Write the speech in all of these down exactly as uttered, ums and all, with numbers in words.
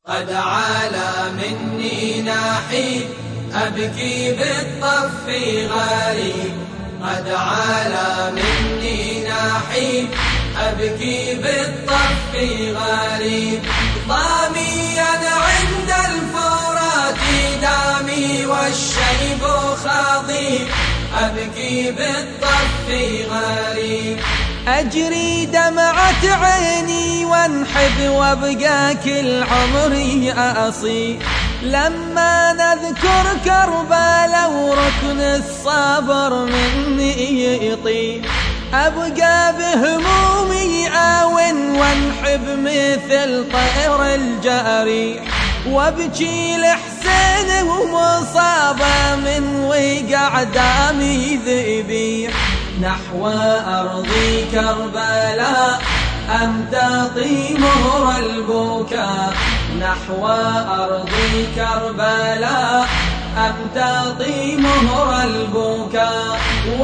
قد عالى مني ناحي أبكي بالطف غريب. قد عالى مني ناحي أبكي بالطف غريب. ضاميا عند الفرات دامي والشيب خاضي أبكي بالطف غريب. أجري دمعة عيني وانحب وابقى كل عمري أصيح لما نذكر كربلاء وركن الصبر مني يطيح. أبقى بهمومي آون وانحب مثل طير الجريح وابكي لحسين ومصابة من وقع دامي ذبيح. نحو أرض كربلاء أمتطي مهر البكاء. نحو أرض كربلاء أمتطي مهر البكاء.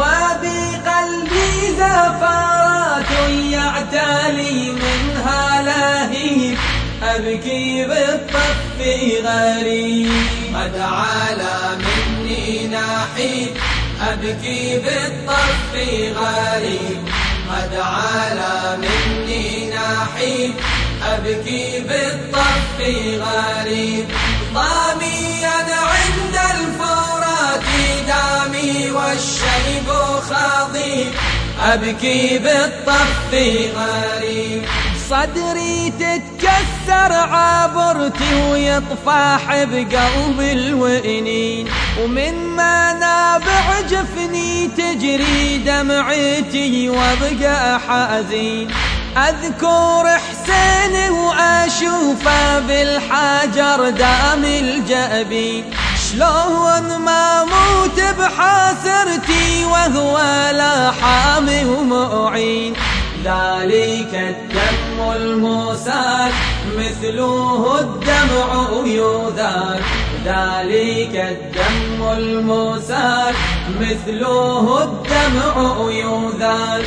وبقلبي زفرات يعتلي منها لهيب أبكي بالطف غريب. قد عالى مني ناحي أبكي بالطف غريب. قد عالى مني ناحي أبكي بالطف غريب. ضاميا عند الفرات دامي والشيب خاضي أبكي بالطف غريب. صدري تتكسر عبرتي ويطفح بقلب الوئنين ومن منابع جفني تجري دمعتي وابقى حزين. أذكر حسين وأشوفه بالحجر دام الجبين شلون ما موت بحاسرتي وهو لا حامي ومعين. ذلك الدم المسال مثله الدمع يذال. ذلك الدم المسال مثله الدمع يذال.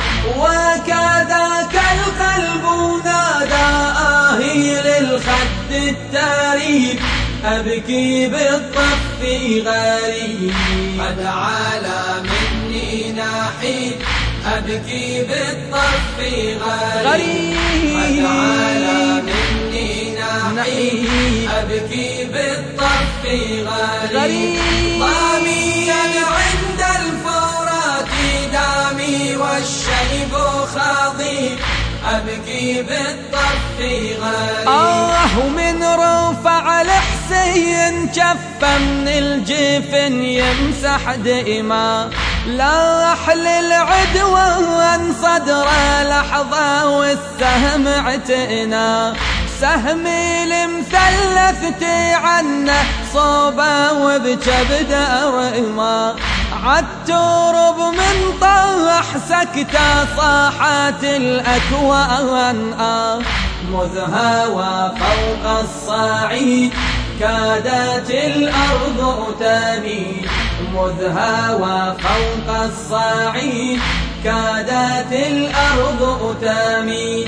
وكذاك القلب نادى آهي للخد التريب أبكي بالطف غريب. قد عالى مني ناحي أبكي بالطف غريب. قد عالى مني ناحي أبكي بالطف غريب. ضاميا عند الفرات دامي والشيب خاضي أبكي بالطف غريب. آه ومن رفع الحسين كفه من الجفن يمسح دماء لاح للعدوان صدره لحظة والسهم اعتنا. سهمي المثلث تعنه صوبه وبكبد رمى. عالترب من طاح سكته صاحت الأكوان آه. مذ هوى فوق الصعيد كادت الأرض تميل. مذ هوى فوق الصعيد كادت الأرض تميل.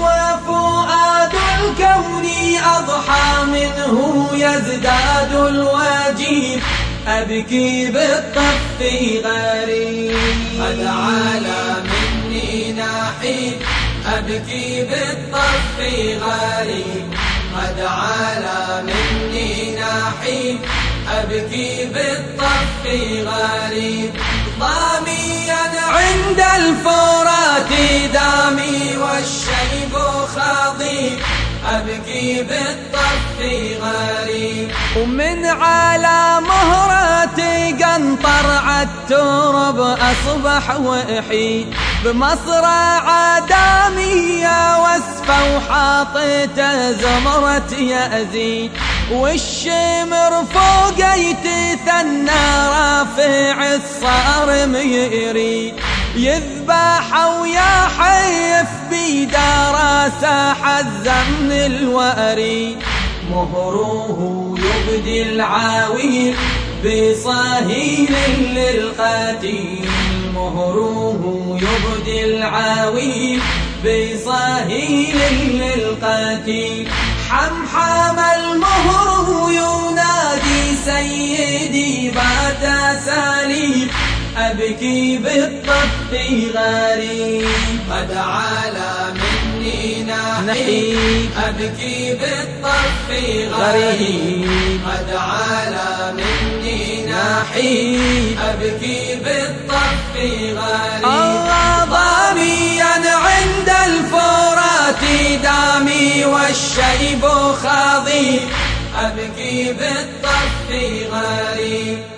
وفؤاد الكون أضحى منه يزداد الواجب أبكي بالطف غريب. قد عالى مني ناحي أبكي بالطف غريب. قد عالى مني ناحي أبكي بالطف غريب. ضاميا عند الفرات دامي والشيب خاضي أبكي بالطف غريب. ومن على مهرتي قنطر عالترب أصبح وحيد بمصرع دامية واسفة وحاطته زمرة يأزيد. والشمر فوق يتثنى رافع الصارم يريد يذبح ويا حيف بيدار ساح الزمن الوريد. مهروه يبدي العاويل بصهيل للقتيل. مهروه يبدي العاويل بصهيل للقتيل. حمحم أبكي بالطف غريب. قد علا مني نحيب أبكي بالطف غريب. قد علا مني نحيب أبكي بالطف غريب. الله ضاميا عند الفرات دامي والشيب خضيب. أبكي بالطف غريب.